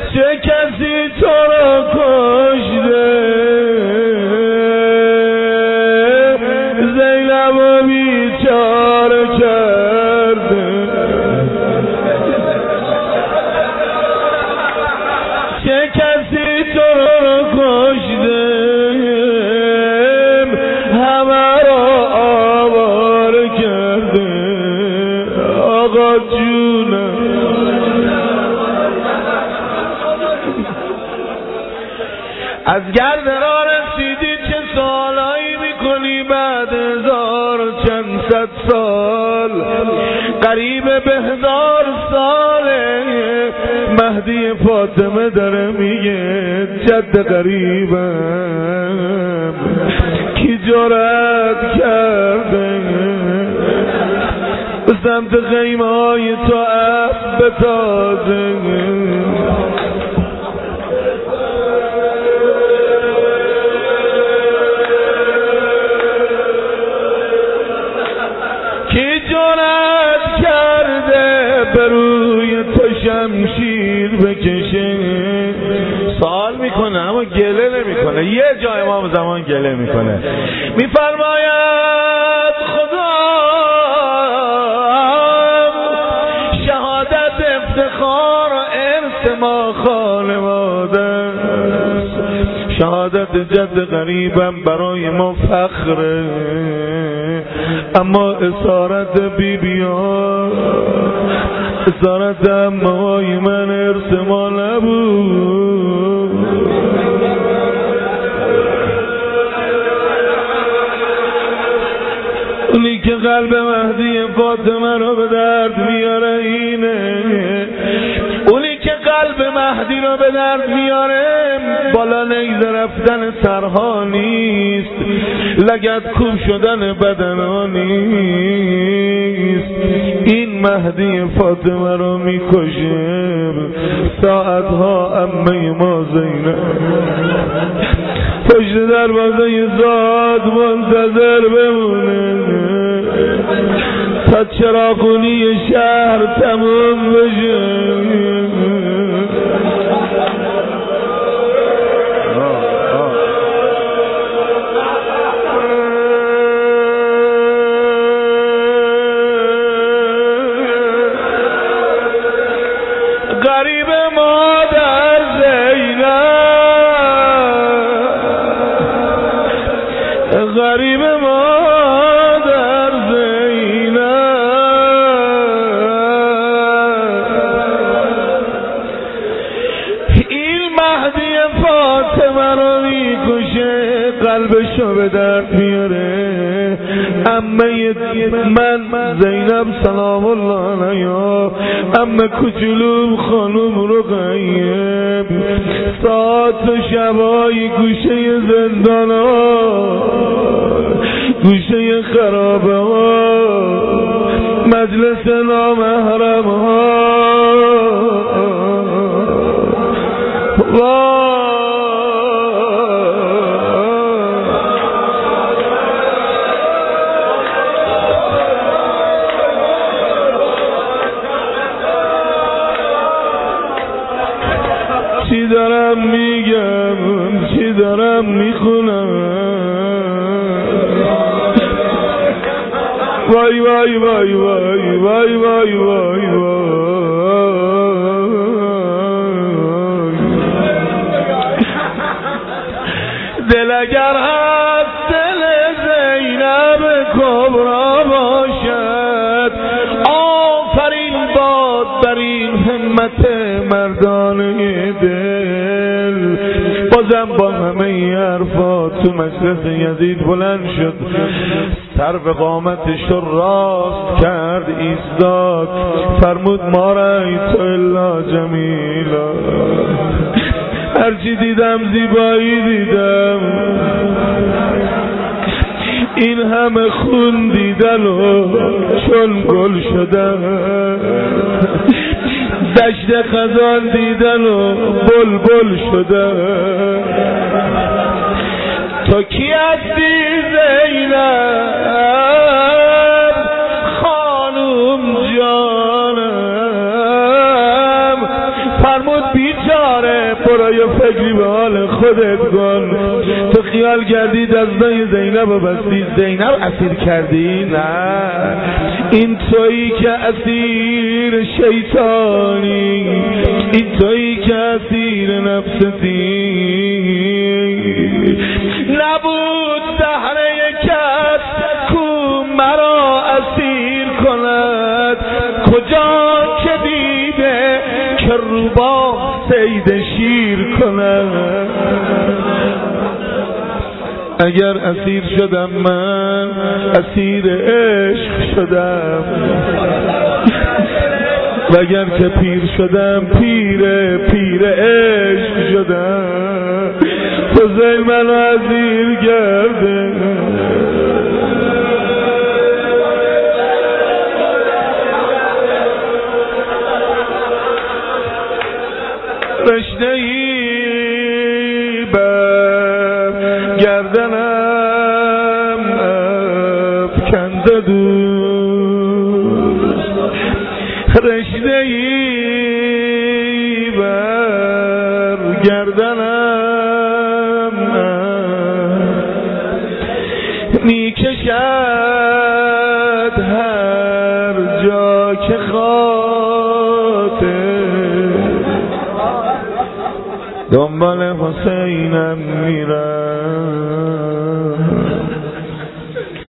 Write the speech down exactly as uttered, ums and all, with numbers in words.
چه کسی تو را کشته زینب و بیچاره کرده چه کسی تو را کشته همه را آواره کرده آقا جونم از گرد را رسیدی چه سالایی میکنی بعد هزار چند صد سال قریب به هزار ساله مهدی فاطمه داره میگه جد قریبم کی جرأت کرده به سمت خیمه های تو اب بتازه کی جرأت کرده به روی تو شمشیر بکشه سوال میکنه اما گله نمیکنه یه جای امام زمان گله میکنه میفرماید خدا شهادت افتخار و ارث ما خانواده شهادت جد غریبم برای ما فخره اما اسارت بی بیان اسارت امهای من ارث ما نبود اونی که قلب مهدی فاطمه رو به درد میاره اینه اونی که قلب مهدی رو به درد میاره بالا نیزه رفتن سرها نیست لگد کوب شدن بدنها نیست این مهدی فاطمه رو میکشه ساعتها عمه ما زینب پشت دروازه زاد منتظر بمونه تا چراغونی شهر تموم بشه غریب مادر زینب غریب مادر زینب این مهدی فاطمه رو میکشه قلبشو به درد میاره عمه من زینب سلام الله علیها عمه کوچولوم خانوم رقیه ساعت و شبای گوشه زندان ها گوشه خرابه ها مجلس نامحرم ها چی دارم میگم چی دارم میخونم وای وای وای وای وای وای وای وای دل اگر از دل زینب کبرا باشد آفرین باد بر این همت مردانه دل بازم با همه ای حرفات تو مجلس یزید بلند شد سر به قامتش رو راست کرد ایستاد فرمود ما رأیت الا جمیلا هرچی دیدم زیبایی دیدم این همه خون دیدن و چون گل شدن دشت خزان دیدن و بلبل شدن تو کی هستی زینب خانوم جانم فرمود بیچاره بیچاره برای فکری به حال خودت کن. تو خیال کردی دستای زینب و بستی زینب اسیر کردی؟ نه، این تویی که اسیر شیطانی، این تویی که اسیر نفستی. نبود دهره کس کو مرا اسیر کند، کجا که دیده که روباه صید شیر کند. اگر اسیر شدم من اسیر عشق شدم، وگر که پیر شدم پیر پیر عشق شدم. حسین منو اسیر کرده. رشته‌ای بر گردنم افکنده دوست، رشته‌ای بر گردنم میکشد هر جا که خاطر، دنبال حسینم میرم.